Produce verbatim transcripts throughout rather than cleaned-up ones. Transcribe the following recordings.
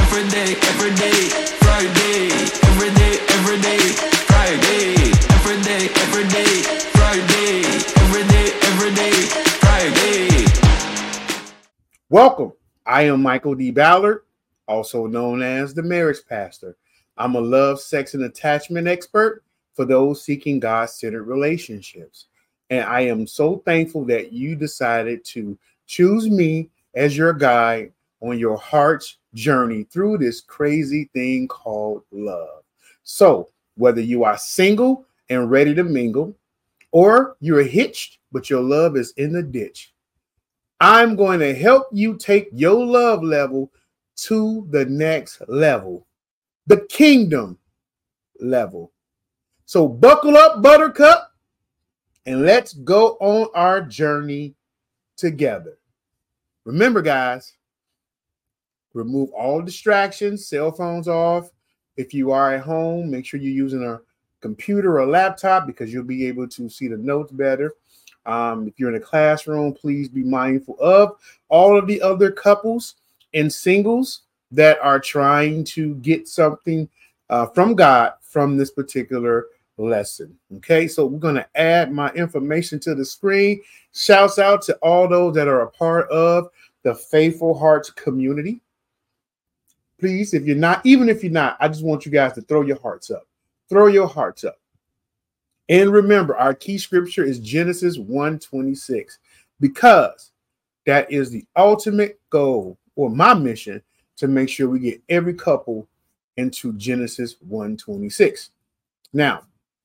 every day, every day, Friday, every day, every day, Friday, every day, every day, Friday, every day, every day, Friday. Welcome. I am Michael D. Ballard, also known as the Marriage Pastor. I'm a love, sex, and attachment expert for those seeking God-centered relationships. And I am so thankful that you decided to choose me as your guide on your heart's journey through this crazy thing called love. So whether you are single and ready to mingle, or you're hitched, but your love is in the ditch, I'm going to help you take your love level to the next level, the kingdom level. So buckle up, Buttercup, and let's go on our journey together. Remember, guys, remove all distractions, cell phones off. If you are at home, make sure you're using a computer or a laptop because you'll be able to see the notes better. Um, if you're in a classroom, please be mindful of all of the other couples and singles that are trying to get something uh, from God from this particular lesson. Okay, so we're going to add my information to the screen. Shouts out to all those that are a part of the Faithful Hearts community. Please, if you're not, even if you're not, I just want you guys to throw your hearts up. Throw your hearts up. And remember, our key scripture is Genesis one twenty-six, because that is the ultimate goal, or my mission, to make sure we get every couple into Genesis one twenty-six. Now,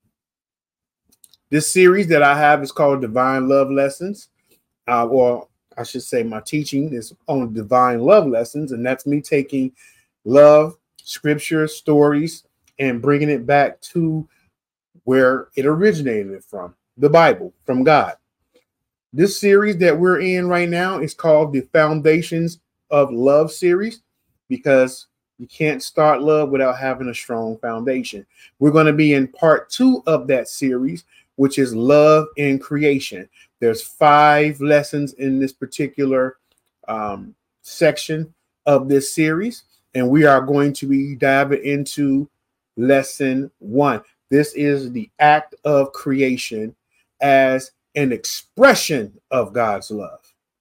this series that I have is called Divine Love Lessons, uh, or I should say my teaching is on Divine Love Lessons, and that's me taking love, scripture, stories, and bringing it back to where it originated from, the Bible, from God. This series that we're in right now is called the Foundations of Love series, because you can't start love without having a strong foundation. We're going to be in part two of that series, which is Love in Creation. There's five lessons in this particular um, section of this series, and we are going to be diving into lesson one. This is the act of creation as an expression of God's love.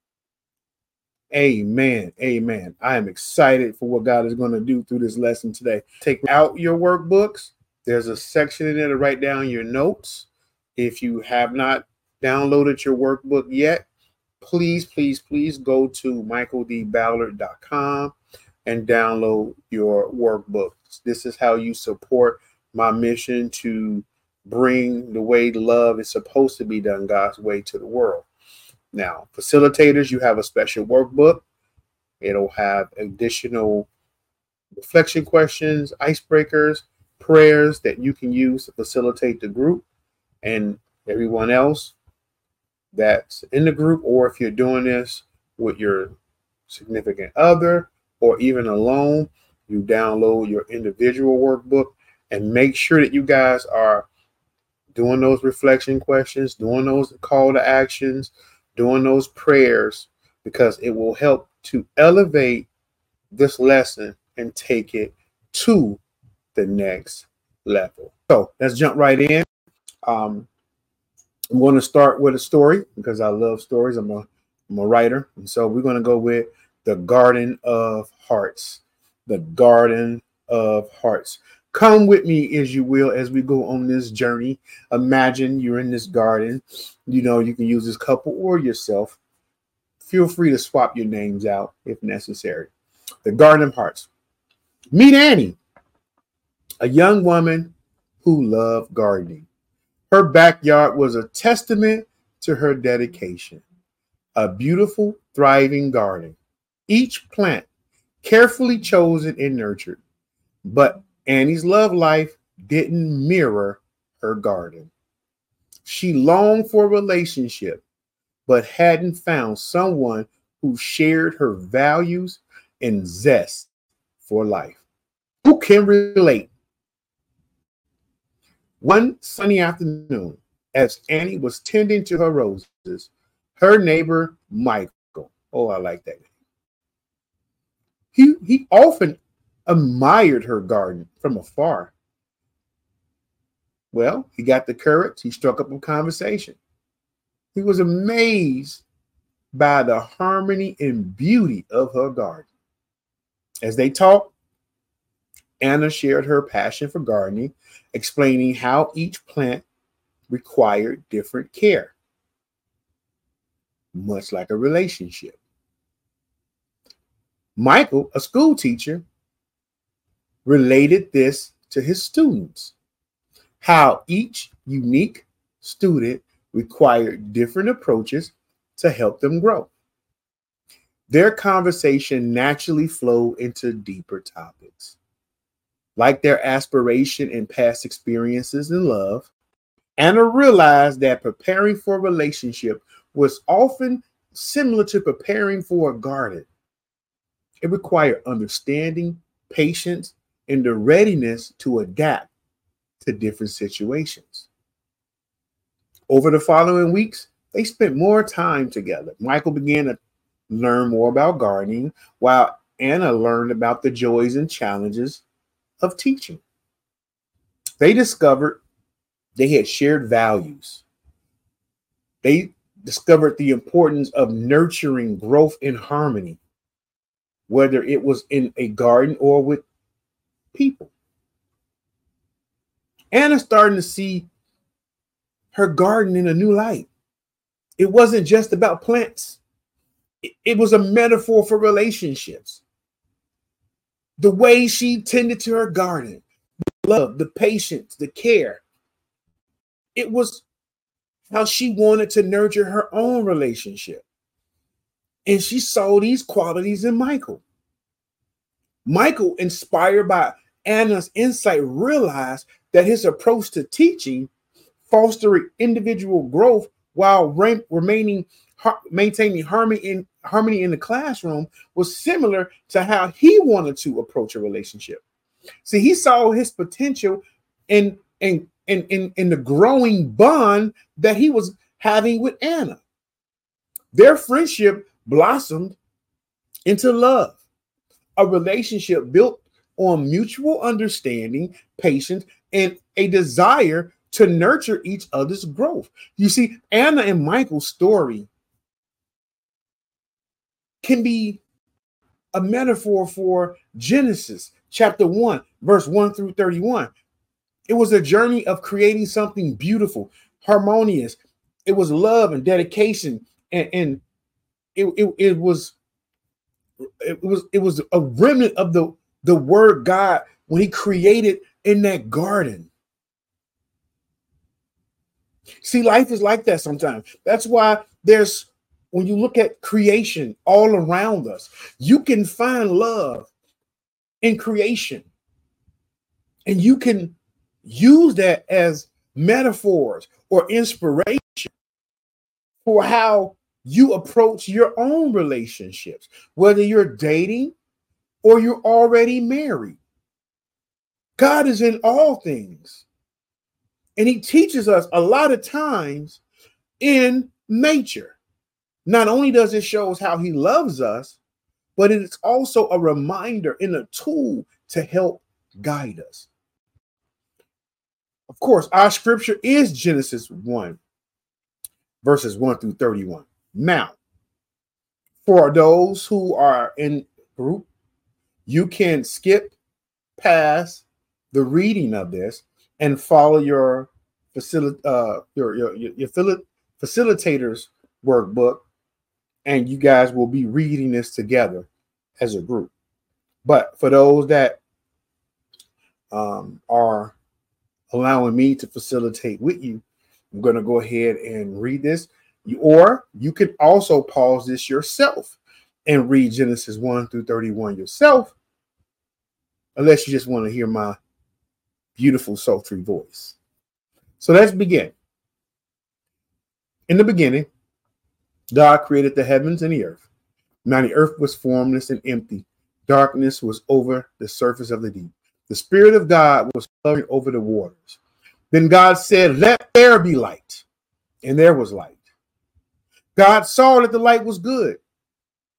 Amen. Amen. I am excited for what God is going to do through this lesson today. Take out your workbooks. There's a section in there to write down your notes. If you have not downloaded your workbook yet, please, please, please go to michael d ballard dot com and download your workbooks. This is how you support my mission to bring the way love is supposed to be done, God's way, to the world. Now, facilitators, you have a special workbook. It'll have additional reflection questions, icebreakers, prayers that you can use to facilitate the group and everyone else that's in the group. Or if you're doing this with your significant other or even alone, you download your individual workbook. And make sure that you guys are doing those reflection questions, doing those call to actions, doing those prayers, because it will help to elevate this lesson and take it to the next level. So let's jump right in. Um, I'm going to start with a story because I love stories. I'm a, I'm a writer. And so we're going to go with the Garden of Hearts. The Garden of Hearts. Come with me, as you will, as we go on this journey. Imagine you're in this garden. You know, you can use this couple or yourself. Feel free to swap your names out if necessary. The Garden of Hearts. Meet Annie, a young woman who loved gardening. Her backyard was a testament to her dedication. A beautiful, thriving garden. Each plant carefully chosen and nurtured. But Annie's love life didn't mirror her garden. She longed for a relationship, but hadn't found someone who shared her values and zest for life. Who can relate? One sunny afternoon, as Annie was tending to her roses, her neighbor, Michael, oh, I like that name. He, he often admired her garden from afar. Well, he got the courage. He struck up a conversation. He was amazed by the harmony and beauty of her garden. As they talked, Anna shared her passion for gardening, explaining how each plant required different care, much like a relationship. Michael, a school teacher, related this to his students, how each unique student required different approaches to help them grow. Their conversation naturally flowed into deeper topics, like their aspiration and past experiences in love. Anna realized that preparing for a relationship was often similar to preparing for a garden. It required understanding, patience, and the readiness to adapt to different situations. Over the following weeks, they spent more time together. Michael began to learn more about gardening, while Anna learned about the joys and challenges of teaching. They discovered they had shared values. They discovered the importance of nurturing growth and harmony, whether it was in a garden or with people. Anna's starting to see her garden in a new light. It wasn't just about plants. It, it was a metaphor for relationships. The way she tended to her garden, the love, the patience, the care. It was how she wanted to nurture her own relationship. And she saw these qualities in Michael. Michael, inspired by Anna's insight, realized that his approach to teaching, fostering individual growth while re- remaining maintaining harmony in harmony in the classroom, was similar to how he wanted to approach a relationship. See, he saw his potential in in in in, in the growing bond that he was having with Anna. Their friendship blossomed into love, a relationship built on mutual understanding, patience, and a desire to nurture each other's growth. You see, Anna and Michael's story can be a metaphor for Genesis chapter one, verse one through thirty-one. It was a journey of creating something beautiful, harmonious. It was love and dedication, and, and it, it, it was it was it was a remnant of the, the word God when he created in that garden. See, life is like that sometimes. That's why there's, when you look at creation all around us, you can find love in creation. And you can use that as metaphors or inspiration for how you approach your own relationships, whether you're dating or you're already married. God is in all things. And he teaches us a lot of times in nature. Not only does it show us how he loves us, but it's also a reminder and a tool to help guide us. Of course, our scripture is Genesis one, verses one through thirty-one. Now, for those who are in group, you can skip past the reading of this and follow your facil- uh, your, your, your, your facilitator's workbook, and you guys will be reading this together as a group. But for those that um, are allowing me to facilitate with you, I'm going to go ahead and read this. You, or you can also pause this yourself and read Genesis one through thirty-one yourself, unless you just want to hear my beautiful sultry voice. So let's begin. In the beginning, God created the heavens and the earth. Now the earth was formless and empty. Darkness was over the surface of the deep. The Spirit of God was hovering over the waters. Then God said, "Let there be light." And there was light. God saw that the light was good.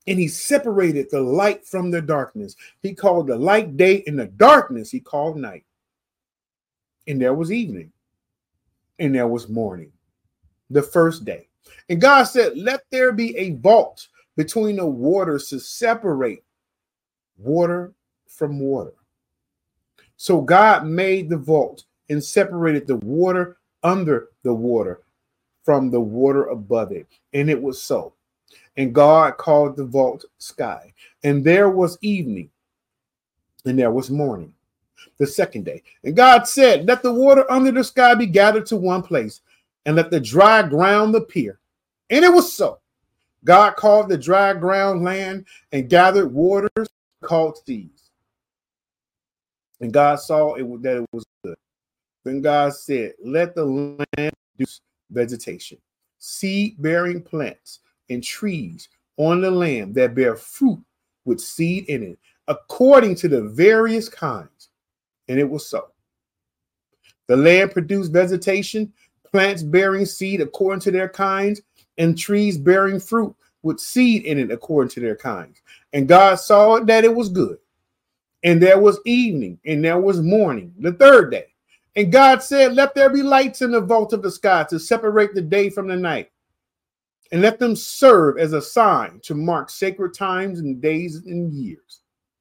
And he separated the light from the darkness. He called the light day, and the darkness he called night. And there was evening, and there was morning, the first day. And God said, let there be a vault between the waters to separate water from water. So God made the vault and separated the water under the water from the water above it. And it was so. And God called the vault sky. And there was evening, and there was morning, the second day. And God said, let the water under the sky be gathered to one place, and let the dry ground appear. And it was so. God called the dry ground land, and gathered waters called seas. And God saw it that it was good. Then God said, let the land produce vegetation, seed-bearing plants, and trees on the land that bear fruit with seed in it, according to the various kinds. And it was so. The land produced vegetation, plants bearing seed according to their kinds, and trees bearing fruit with seed in it according to their kinds. And God saw that it was good. And there was evening, and there was morning, the third day. And God said, let there be lights in the vault of the sky to separate the day from the night, and let them serve as a sign to mark sacred times and days and years.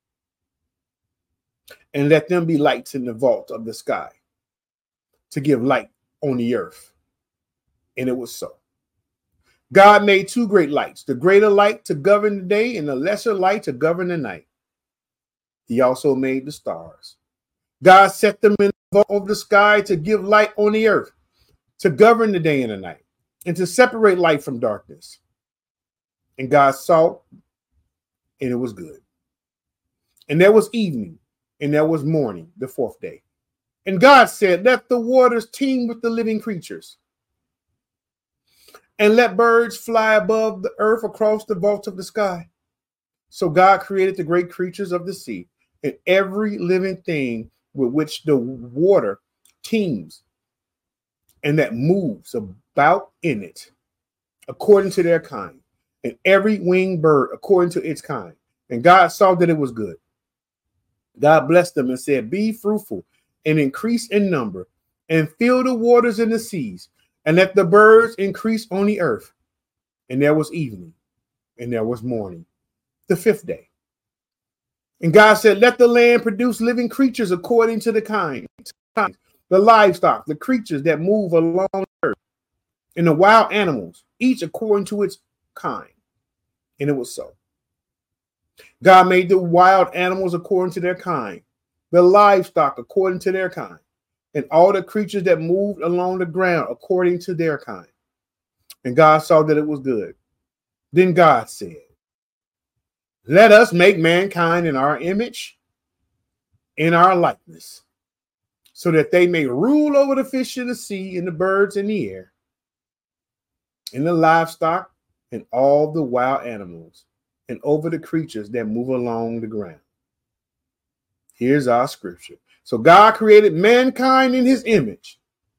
And let them be lights in the vault of the sky to give light on the earth. And it was so. God made two great lights, the greater light to govern the day and the lesser light to govern the night. He also made the stars. God set them in the vault of the sky to give light on the earth, to govern the day and the night, and to separate light from darkness. And God saw, and it was good. And there was evening, and there was morning, the fourth day. And God said, let the waters teem with the living creatures, and let birds fly above the earth across the vault of the sky. So God created the great creatures of the sea, and every living thing with which the water teems, and that moves about in it, according to their kind, and every winged bird according to its kind. And God saw that it was good. God blessed them and said, be fruitful and increase in number, and fill the waters in the seas, and let the birds increase on the earth. And there was evening, and there was morning, the fifth day. And God said, let the land produce living creatures according to the kind, the livestock, the creatures that move along the earth, and the wild animals, each according to its kind. And it was so. God made the wild animals according to their kind, the livestock according to their kind, and all the creatures that moved along the ground according to their kind. And God saw that it was good. Then God said, let us make mankind in our image, in our likeness, so that they may rule over the fish of the sea and the birds in the air, and the livestock and all the wild animals, and over the creatures that move along the ground. Here's our scripture. So God created mankind in his image.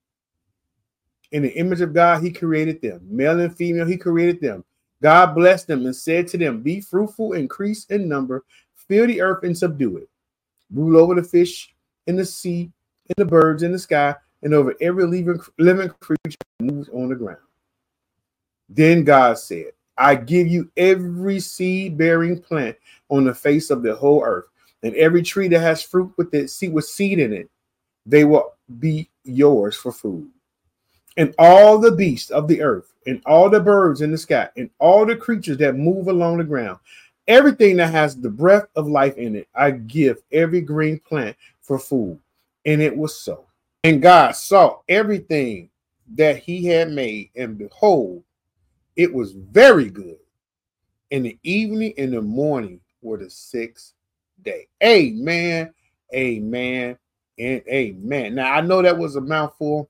In the image of God, he created them. Male and female, he created them. God blessed them and said to them, be fruitful, increase in number, fill the earth and subdue it. Rule over the fish in the sea, and the birds in the sky, and over every living, living creature that moves on the ground. Then God said, I give you every seed-bearing plant on the face of the whole earth, and every tree that has fruit with it, seed with seed in it, they will be yours for food. And all the beasts of the earth, and all the birds in the sky, and all the creatures that move along the ground, everything that has the breath of life in it, I give every green plant for food. And it was so. And God saw everything that he had made, and behold, it was very good. In the evening and the morning were the sixth day. Amen, amen, and amen. Now, I know that was a mouthful,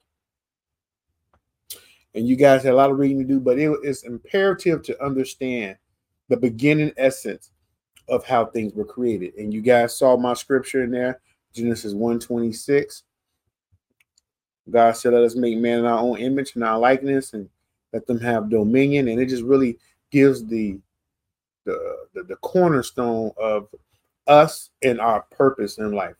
and you guys had a lot of reading to do, but it is imperative to understand the beginning essence of how things were created. And you guys saw my scripture in there, Genesis one twenty-six. God said, let us make man in our own image and our likeness, and let them have dominion. And it just really gives the the, the, the cornerstone of us and our purpose in life.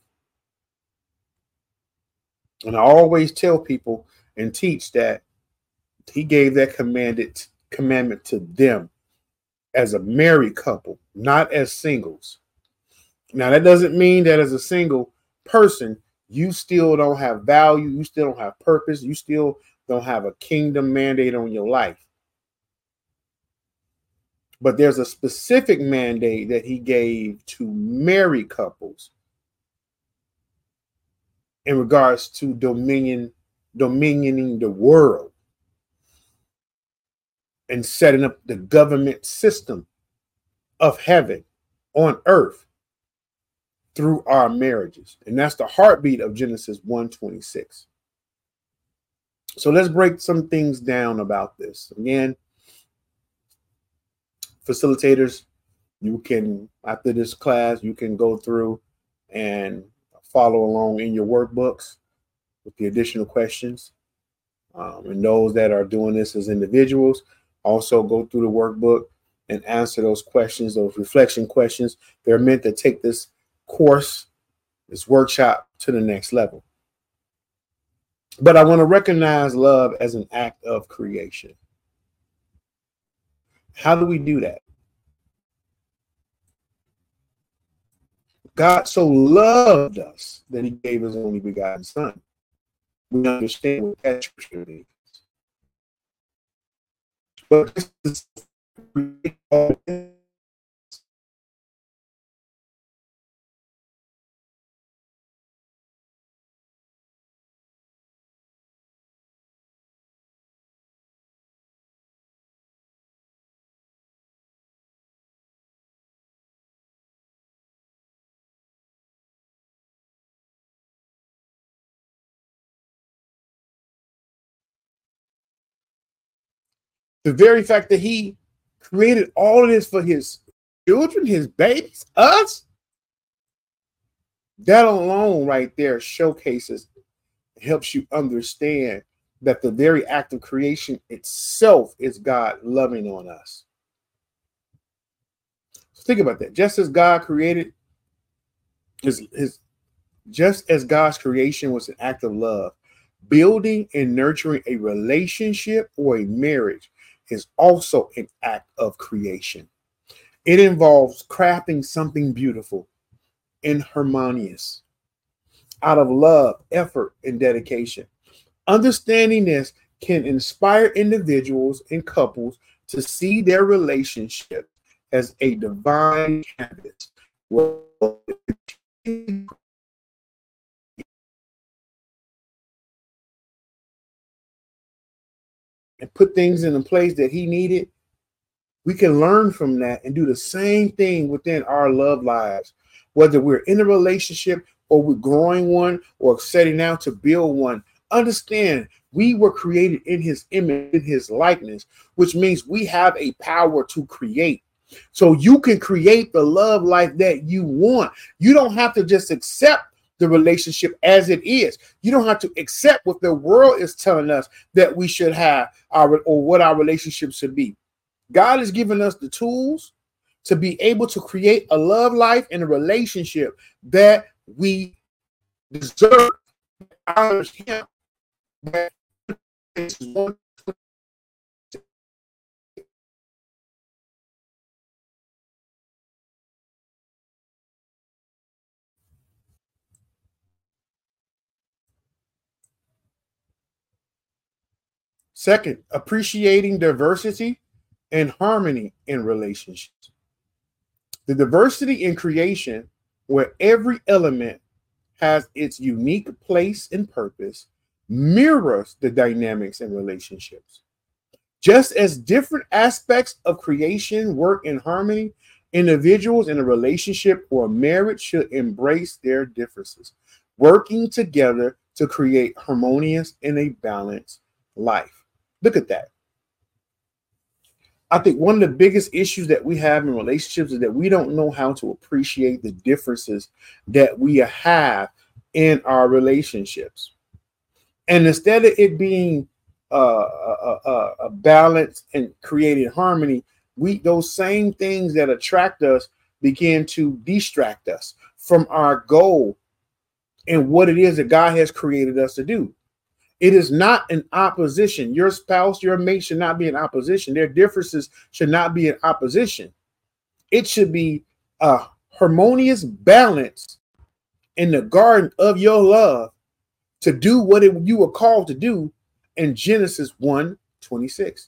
And I always tell people and teach that he gave that commanded commandment to them as a married couple, not as singles. Now, that doesn't mean that as a single person, you still don't have value, you still don't have purpose, you still don't have a kingdom mandate on your life. But there's a specific mandate that he gave to married couples in regards to dominion, dominioning the world and setting up the government system of heaven on earth through our marriages. And that's the heartbeat of Genesis one twenty-six. So let's break some things down about this. Again, facilitators, you can, after this class, you can go through and follow along in your workbooks with the additional questions. Um, and those that are doing this as individuals, also go through the workbook and answer those questions, those reflection questions. They're meant to take this course, this workshop to the next level. But I want to recognize love as an act of creation. How do we do that? God so loved us that he gave his only begotten son. We understand what that scripture means. But this is the very fact that he created all of this for his children, his babies, us. That alone right there showcases, helps you understand that the very act of creation itself is God loving on us. So think about that. Just as God created his, his just as God's creation was an act of love, building and nurturing a relationship or a marriage is also an act of creation. It involves crafting something beautiful and harmonious out of love, effort, and dedication. Understanding this can inspire individuals and couples to see their relationship as a divine canvas. And put things in the place that he needed, we can learn from that and do the same thing within our love lives, whether we're in a relationship or we're growing one or setting out to build one. Understand, we were created in his image, in his likeness, which means we have a power to create. So you can create the love life that you want. You don't have to just accept the relationship as it is. You don't have to accept what the world is telling us that we should have our, or what our relationship should be. God has given us the tools to be able to create a love life and a relationship that we deserve. Honors him. Second, appreciating diversity and harmony in relationships. The diversity in creation, where every element has its unique place and purpose, mirrors the dynamics in relationships. Just as different aspects of creation work in harmony, individuals in a relationship or a marriage should embrace their differences, working together to create harmonious and a balanced life. Look at that. I think one of the biggest issues that we have in relationships is that we don't know how to appreciate the differences that we have in our relationships. And instead of it being uh, a, a, a balance and creating harmony, we those same things that attract us begin to distract us from our goal and what it is that God has created us to do. It is not an opposition. Your spouse, your mate should not be in opposition. Their differences should not be in opposition. It should be a harmonious balance in the garden of your love to do what it, you were called to do in Genesis one twenty-six.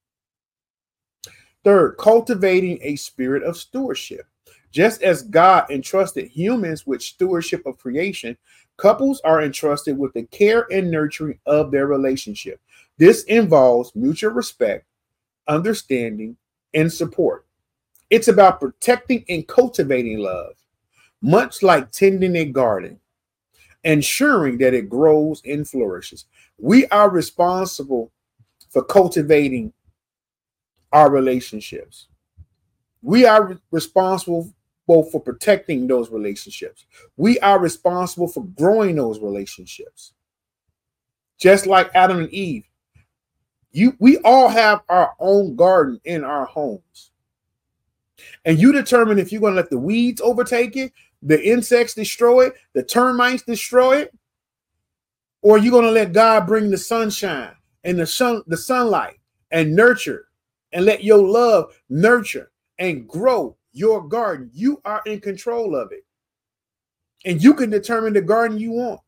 Third, cultivating a spirit of stewardship. Just as God entrusted humans with stewardship of creation, couples are entrusted with the care and nurturing of their relationship. This involves mutual respect, understanding, and support. It's about protecting and cultivating love, much like tending a garden, ensuring that it grows and flourishes. We are responsible for cultivating our relationships. We are responsible both for protecting those relationships. We are responsible for growing those relationships. Just like Adam and Eve, you, we all have our own garden in our homes. And you determine if you're going to let the weeds overtake it, the insects destroy it, the termites destroy it, or you're going to let God bring the sunshine and the sun, the sunlight and nurture and let your love nurture and grow your garden. You are in control of it. And you can determine the garden you want.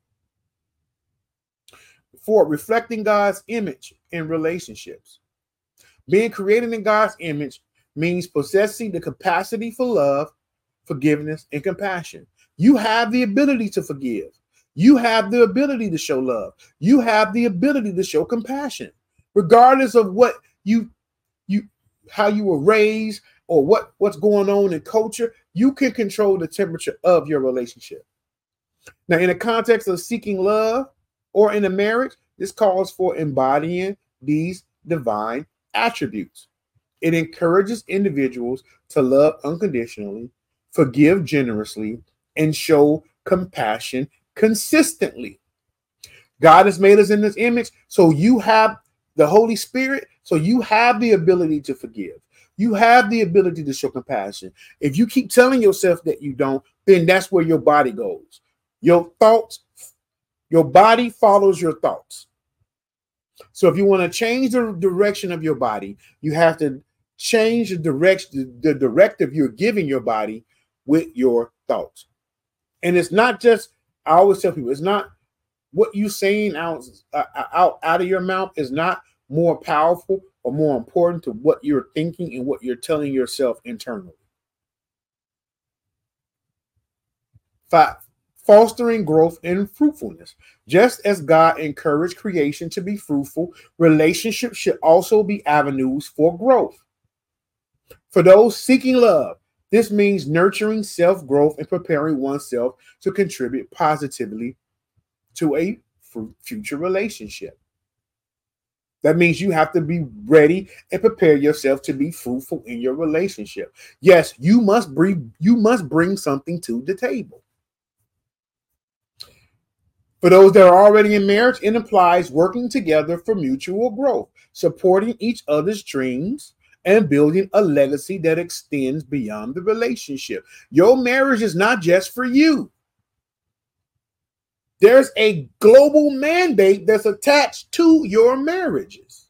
Four, reflecting God's image in relationships. Being created in God's image means possessing the capacity for love, forgiveness, and compassion. You have the ability to forgive. You have the ability to show love. You have the ability to show compassion, regardless of what you, you, how you were raised or what, what's going on in culture. You can control the temperature of your relationship. Now, in the context of seeking love or in a marriage, this calls for embodying these divine attributes. It encourages individuals to love unconditionally, forgive generously, and show compassion consistently. God has made us in this image, so you have the Holy Spirit, so you have the ability to forgive. You have the ability to show compassion. If you keep telling yourself that you don't, then that's where your body goes. Your thoughts, your body follows your thoughts. So if you want to change the direction of your body, you have to change the direction, the directive you're giving your body with your thoughts. And it's not just, I always tell people, it's not what you're saying out, uh, out, out of your mouth is not more powerful or more important to what you're thinking and what you're telling yourself internally. Five, fostering growth and fruitfulness. Just as God encouraged creation to be fruitful, relationships should also be avenues for growth. For those seeking love, this means nurturing self-growth and preparing oneself to contribute positively to a future relationship. That means you have to be ready and prepare yourself to be fruitful in your relationship. Yes, you must bring, you must bring something to the table. For those that are already in marriage, it implies working together for mutual growth, supporting each other's dreams, and building a legacy that extends beyond the relationship. Your marriage is not just for you. There's a global mandate that's attached to your marriages.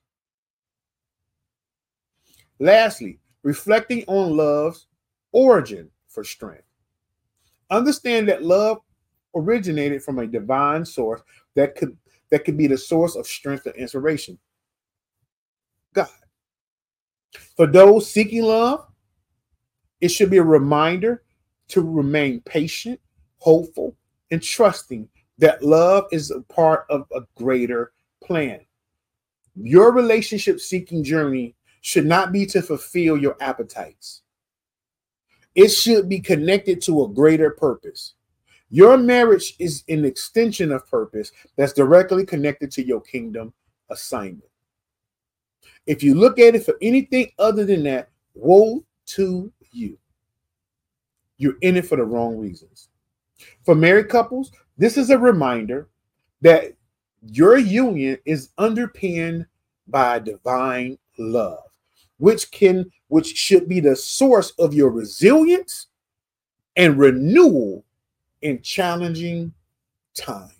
Lastly, reflecting on love's origin for strength. Understand that love originated from a divine source that could that could be the source of strength and inspiration. God. For those seeking love, it should be a reminder to remain patient, hopeful, and trusting that love is a part of a greater plan. Your relationship seeking journey should not be to fulfill your appetites. It should be connected to a greater purpose. Your marriage is an extension of purpose that's directly connected to your kingdom assignment. If you look at it for anything other than that, woe to you. You're in it for the wrong reasons. For married couples, this is a reminder that your union is underpinned by divine love, which can which should be the source of your resilience and renewal in challenging times.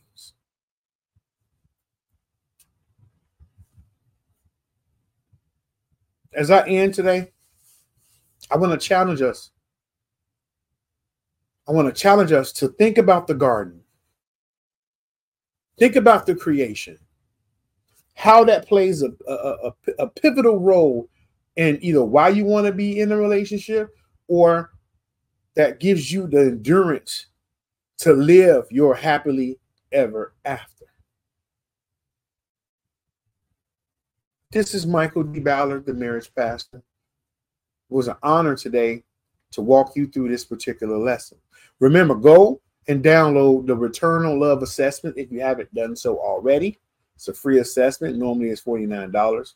As I end today, I want to challenge us. I want to challenge us to think about the garden. Think about the creation. How that plays a, a, a, a pivotal role in either why you want to be in a relationship, or that gives you the endurance to live your happily ever after. This is Michael D. Ballard, the marriage pastor. It was an honor today to walk you through this particular lesson. Remember, go and download the Return on Love assessment if you haven't done so already. It's a free assessment. Normally it's forty-nine dollars.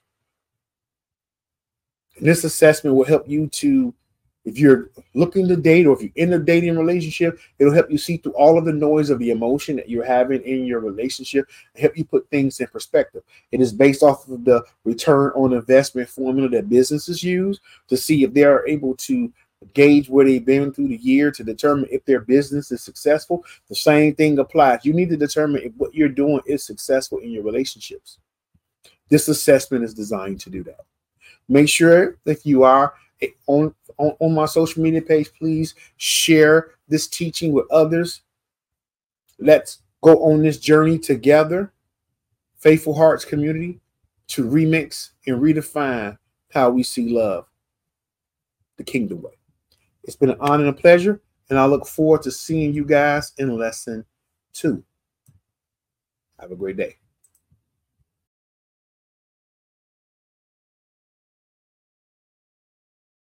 And this assessment will help you to, if you're looking to date or if you're in a dating relationship, it'll help you see through all of the noise of the emotion that you're having in your relationship and help you put things in perspective. It is based off of the return on investment formula that businesses use to see if they are able to gauge where they've been through the year to determine if their business is successful. The same thing applies. You need to determine if what you're doing is successful in your relationships. This assessment is designed to do that. Make sure if you are on, on, on my social media page, please share this teaching with others. Let's go on this journey together, Faithful Hearts community, to remix and redefine how we see love the kingdom way. It's been an honor and a pleasure, and I look forward to seeing you guys in lesson two. Have a great day.